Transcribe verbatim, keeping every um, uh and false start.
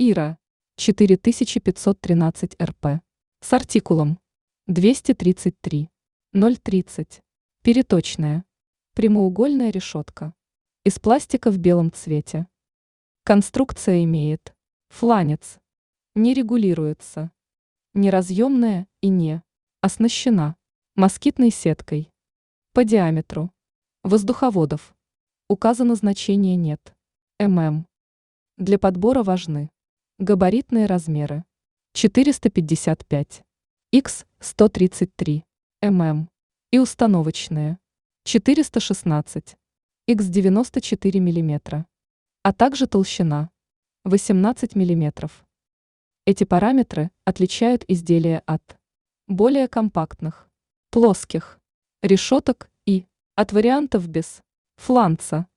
Ира, четыре тысячи пятьсот тринадцать эр пэ, с артикулом двести тридцать три ноль тридцать, переточная, прямоугольная решетка, из пластика в белом цвете. Конструкция имеет фланец, не регулируется, неразъемная и не оснащена москитной сеткой. По диаметру воздуховодов указано значение нет. ММ. Для подбора важны габаритные размеры четыреста пятьдесят пять на сто тридцать три мм и установочные четыреста шестнадцать на девяносто четыре миллиметра, а также толщина восемнадцать миллиметров. Эти параметры отличают изделия от более компактных, плоских решеток и от вариантов без фланца.